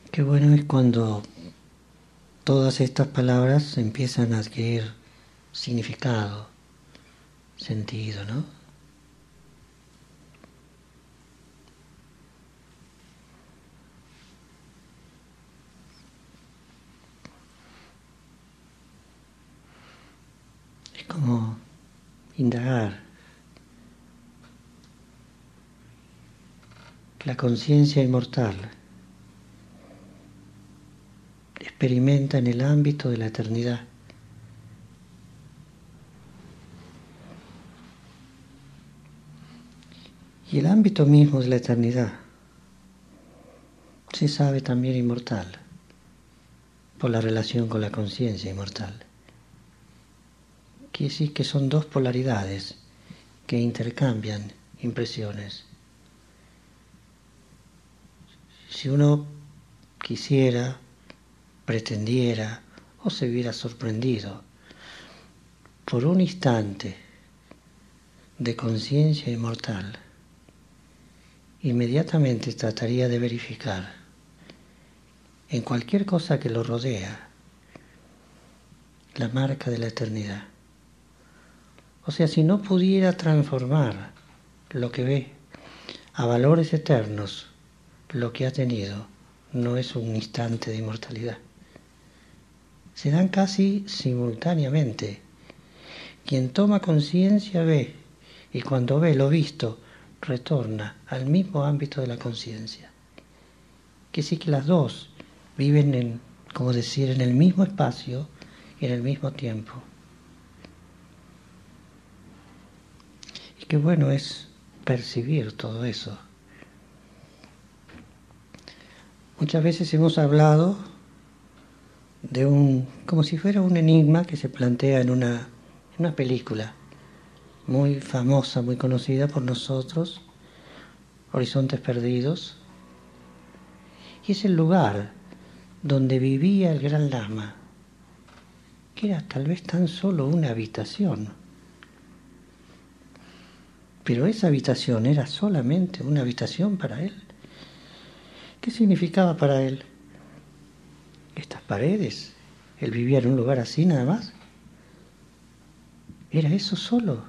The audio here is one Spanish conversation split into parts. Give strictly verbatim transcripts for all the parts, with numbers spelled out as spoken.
Qué bueno es cuando todas estas palabras empiezan a adquirir significado, sentido, ¿no? Es como indagar. La conciencia inmortal experimenta en el ámbito de la eternidad. Y el ámbito mismo de la eternidad se sabe también inmortal por la relación con la conciencia inmortal. Quiere decir que son dos polaridades que intercambian impresiones. Si uno quisiera, pretendiera o se viera sorprendido por un instante de conciencia inmortal, inmediatamente trataría de verificar en cualquier cosa que lo rodea la marca de la eternidad. O sea, si no pudiera transformar lo que ve a valores eternos, lo que ha tenido no es un instante de inmortalidad. Se dan casi simultáneamente. Quien toma conciencia ve, y cuando ve lo visto, retorna al mismo ámbito de la conciencia. Que sí que las dos viven en, como decir, en el mismo espacio y en el mismo tiempo. Y qué bueno es percibir todo eso. Muchas veces hemos hablado de un, como si fuera un enigma que se plantea en una, en una película muy famosa, muy conocida por nosotros, Horizontes Perdidos, y es el lugar donde vivía el Gran Lama, que era tal vez tan solo una habitación. Pero esa habitación era solamente una habitación para él. ¿Qué significaba para él? Estas paredes. Él vivía en un lugar así nada más. Era eso solo.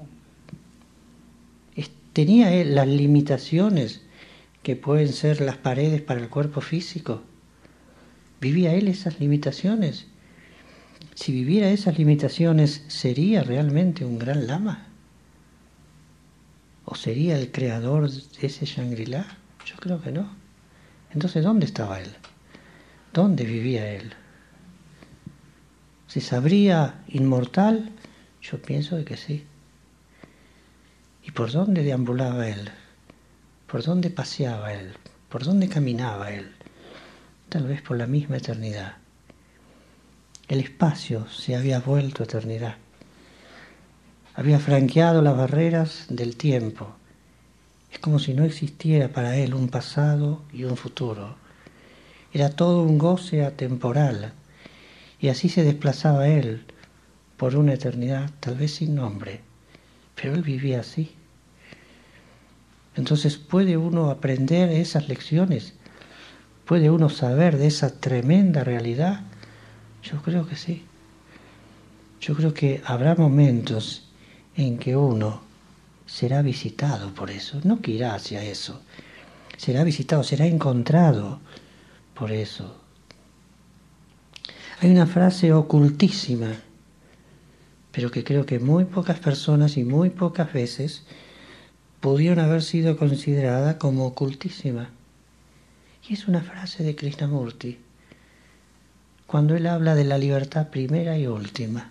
Tenía él las limitaciones que pueden ser las paredes para el cuerpo físico. ¿Vivía él esas limitaciones? Si viviera esas limitaciones, ¿sería realmente un gran lama? ¿O sería el creador de ese Shangri-La? Yo creo que no. Entonces, ¿dónde estaba él? ¿Dónde vivía él? ¿Se sabría inmortal? Yo pienso que sí. ¿Y por dónde deambulaba él? ¿Por dónde paseaba él? ¿Por dónde caminaba él? Tal vez por la misma eternidad. El espacio se había vuelto eternidad. Había franqueado las barreras del tiempo. Es como si no existiera para él un pasado y un futuro. Era todo un goce atemporal. Y así se desplazaba él por una eternidad, tal vez sin nombre. Pero él vivía así. Entonces, ¿puede uno aprender esas lecciones? ¿Puede uno saber de esa tremenda realidad? Yo creo que sí. Yo creo que habrá momentos en que uno será visitado por eso. No que irá hacia eso. Será visitado, será encontrado por eso. Hay una frase ocultísima, pero que creo que muy pocas personas y muy pocas veces pudieron haber sido considerada como ocultísima. Y es una frase de Krishnamurti, cuando él habla de la libertad primera y última.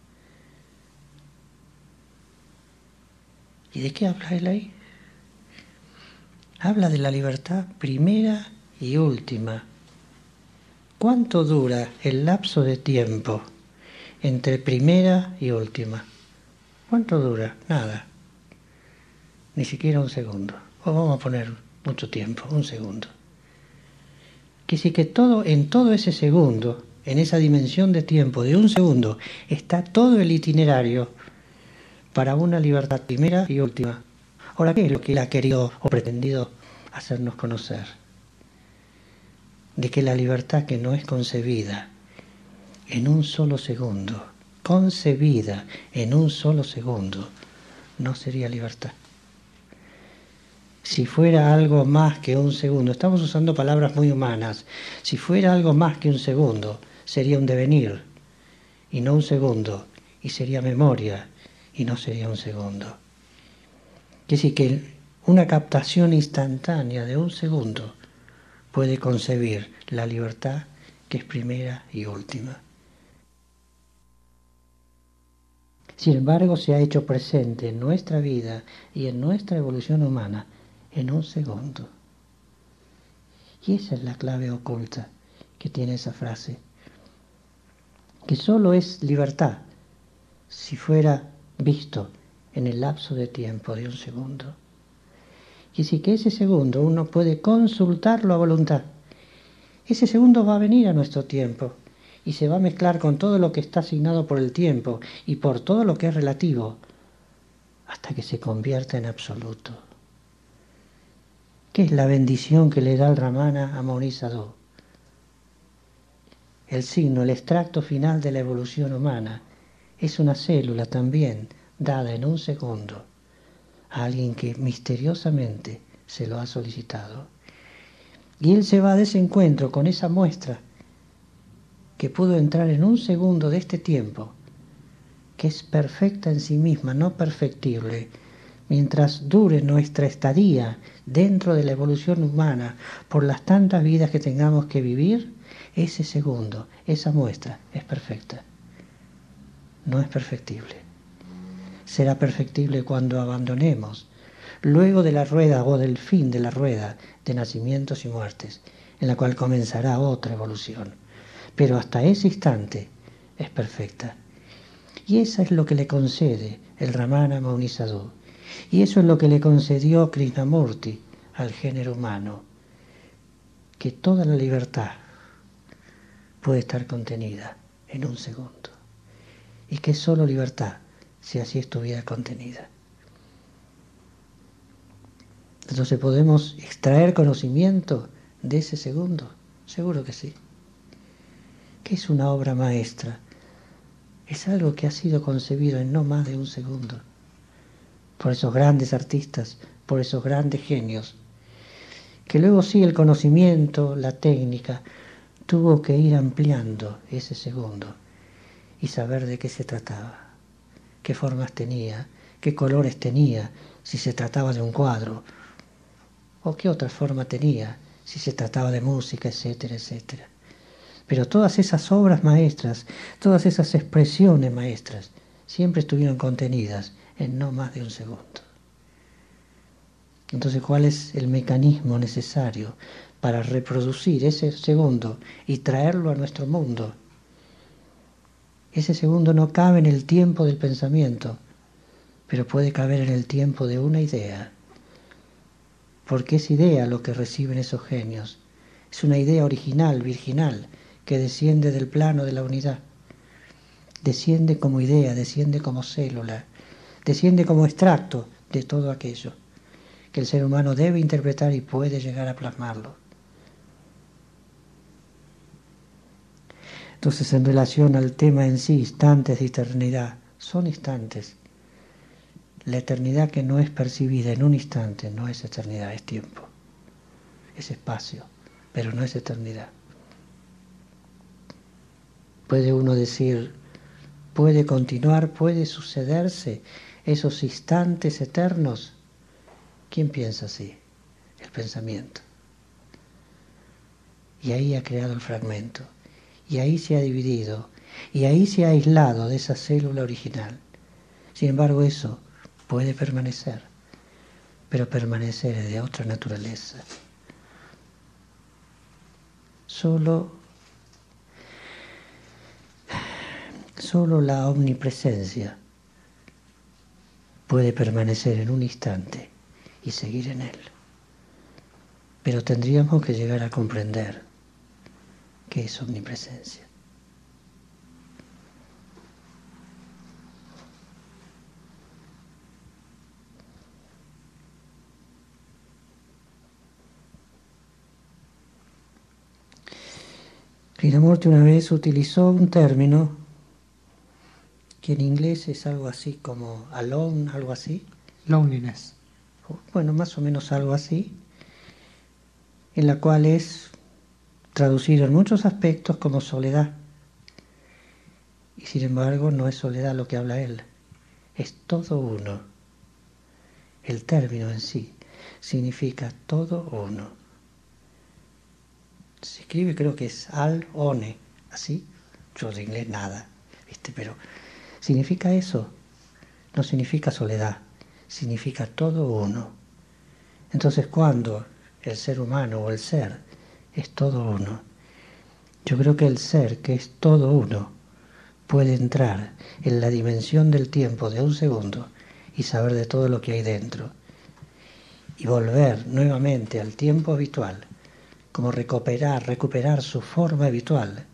¿Y de qué habla él ahí? Habla de la libertad primera y última. ¿Cuánto dura el lapso de tiempo entre primera y última? ¿Cuánto dura? Nada. Ni siquiera un segundo. O vamos a poner mucho tiempo, un segundo. Que sí que todo, en todo ese segundo, en esa dimensión de tiempo de un segundo, está todo el itinerario para una libertad primera y última. Ahora, ¿qué es lo que él ha querido o pretendido hacernos conocer? de que la libertad que no es concebida en un solo segundo, concebida en un solo segundo, no sería libertad. Si fuera algo más que un segundo, estamos usando palabras muy humanas, si fuera algo más que un segundo, sería un devenir, y no un segundo, y sería memoria, y no sería un segundo. Quiere decir que una captación instantánea de un segundo puede concebir la libertad que es primera y última. Sin embargo, se ha hecho presente en nuestra vida y en nuestra evolución humana en un segundo. Y esa es la clave oculta que tiene esa frase, que solo es libertad si fuera visto en el lapso de tiempo de un segundo. Y si que ese segundo uno puede consultarlo a voluntad, ese segundo va a venir a nuestro tiempo y se va a mezclar con todo lo que está asignado por el tiempo y por todo lo que es relativo, hasta que se convierta en absoluto. ¿Qué es la bendición que le da el Ramana a Mauni Sadhu? El signo, el extracto final de la evolución humana, es una célula también dada en un segundo a alguien que misteriosamente se lo ha solicitado. Y él se va a ese encuentro con esa muestra que pudo entrar en un segundo de este tiempo, que es perfecta en sí misma, no perfectible. Mientras dure nuestra estadía dentro de la evolución humana, por las tantas vidas que tengamos que vivir, ese segundo, esa muestra es perfecta. No es perfectible. Será perfectible cuando abandonemos, luego de la rueda o del fin de la rueda de nacimientos y muertes, en la cual comenzará otra evolución. Pero hasta ese instante es perfecta. Y eso es lo que le concede el Ramana Mauni Sadhu. Y eso es lo que le concedió Krishnamurti al género humano, que toda la libertad puede estar contenida en un segundo. Y que es solo libertad si así estuviera contenida. Entonces, ¿podemos extraer conocimiento de ese segundo? Seguro que sí. ¿Qué es una obra maestra? Es algo que ha sido concebido en no más de un segundo, por esos grandes artistas, por esos grandes genios, que luego sí el conocimiento, la técnica, tuvo que ir ampliando ese segundo y saber de qué se trataba, qué formas tenía, qué colores tenía, si se trataba de un cuadro, o qué otra forma tenía, si se trataba de música, etcétera, etcétera. Pero todas esas obras maestras, todas esas expresiones maestras, siempre estuvieron contenidas en no más de un segundo. Entonces, ¿cuál es el mecanismo necesario para reproducir ese segundo y traerlo a nuestro mundo? Ese segundo no cabe en el tiempo del pensamiento, pero puede caber en el tiempo de una idea. Porque es idea lo que reciben esos genios. Es una idea original, virginal, que desciende del plano de la unidad. Desciende como idea, desciende como célula, desciende como extracto de todo aquello que el ser humano debe interpretar y puede llegar a plasmarlo. Entonces, en relación al tema en sí, instantes de eternidad, son instantes. La eternidad que no es percibida en un instante no es eternidad, es tiempo, es espacio, pero no es eternidad. Puede uno decir, puede continuar, puede sucederse esos instantes eternos. ¿Quién piensa así? El pensamiento. Y ahí ha creado el fragmento, y ahí se ha dividido, y ahí se ha aislado de esa célula original. Sin embargo, eso puede permanecer, pero permanecer es de otra naturaleza. Solo, solo la omnipresencia puede permanecer en un instante y seguir en él. Pero tendríamos que llegar a comprender qué es omnipresencia. Krishnamurti una vez utilizó un término que en inglés es algo así como alone, algo así. Loneliness. Bueno, más o menos algo así, en la cual es traducido en muchos aspectos como soledad. Y sin embargo no es soledad lo que habla él, es todo uno. El término en sí significa todo uno. Se escribe, creo que es al one, así. Yo de inglés nada, ¿viste? Pero significa eso, no significa soledad, significa todo uno. Entonces, cuando el ser humano o el ser es todo uno, yo creo que el ser que es todo uno puede entrar en la dimensión del tiempo de un segundo y saber de todo lo que hay dentro y volver nuevamente al tiempo habitual, como recuperar, recuperar su forma habitual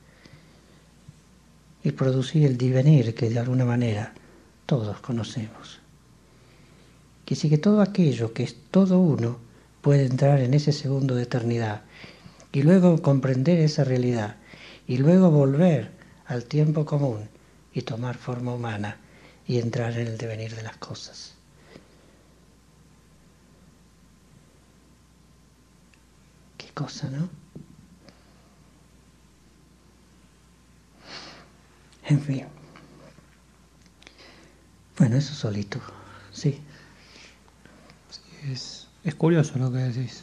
y producir el divenir que de alguna manera todos conocemos. Que sí que todo aquello que es todo uno puede entrar en ese segundo de eternidad y luego comprender esa realidad y luego volver al tiempo común y tomar forma humana y entrar en el devenir de las cosas. Qué cosa, ¿no? En fin. Bueno, eso solito, sí. Sí, es, es curioso lo que decís.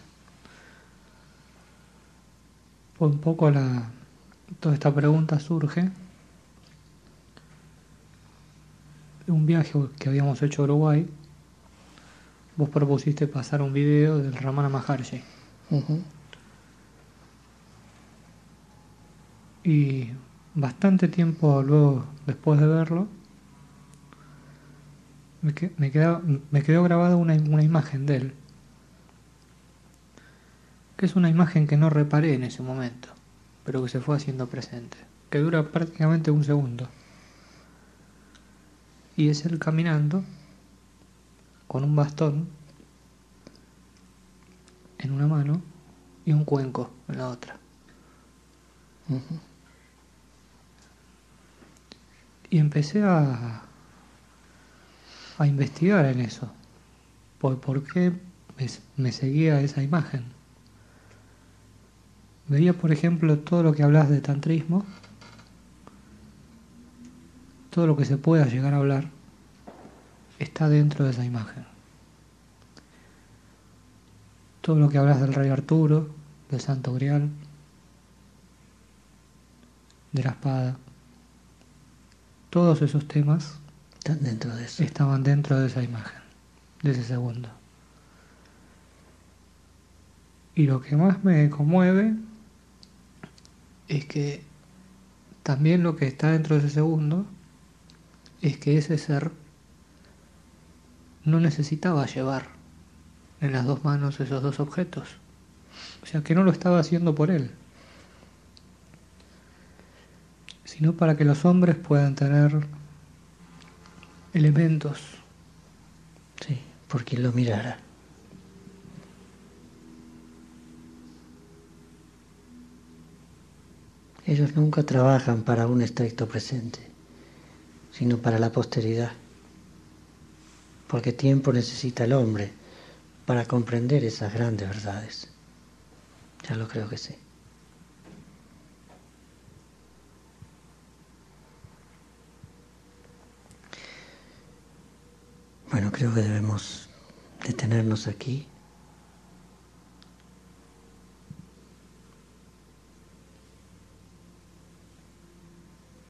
Pues un poco la, toda esta pregunta surge de un viaje que habíamos hecho a Uruguay. Vos propusiste pasar un video del Ramana Maharshi. Uh-huh. Y bastante tiempo luego, después de verlo, me, que, me, queda, me quedó grabada una, una imagen de él. Que es una imagen que no reparé en ese momento, pero que se fue haciendo presente. Que dura prácticamente un segundo. Y es él caminando con un bastón en una mano y un cuenco en la otra. Uh-huh. Y empecé a, a investigar en eso. Por, por qué me, me seguía esa imagen. Veía, por ejemplo, todo lo que hablas de tantrismo, todo lo que se pueda llegar a hablar, está dentro de esa imagen. Todo lo que hablas del Rey Arturo, del Santo Grial, de la espada, todos esos temas están dentro de eso. Estaban dentro de esa imagen, de ese segundo. Y lo que más me conmueve es que también lo que está dentro de ese segundo es que ese ser no necesitaba llevar en las dos manos esos dos objetos. O sea, que no lo estaba haciendo por él, sino para que los hombres puedan tener elementos. Sí, por quien lo mirara. Ellos nunca trabajan para un estricto presente, sino para la posteridad. Porque tiempo necesita el hombre para comprender esas grandes verdades. Ya lo creo que sí. Bueno, creo que debemos detenernos aquí.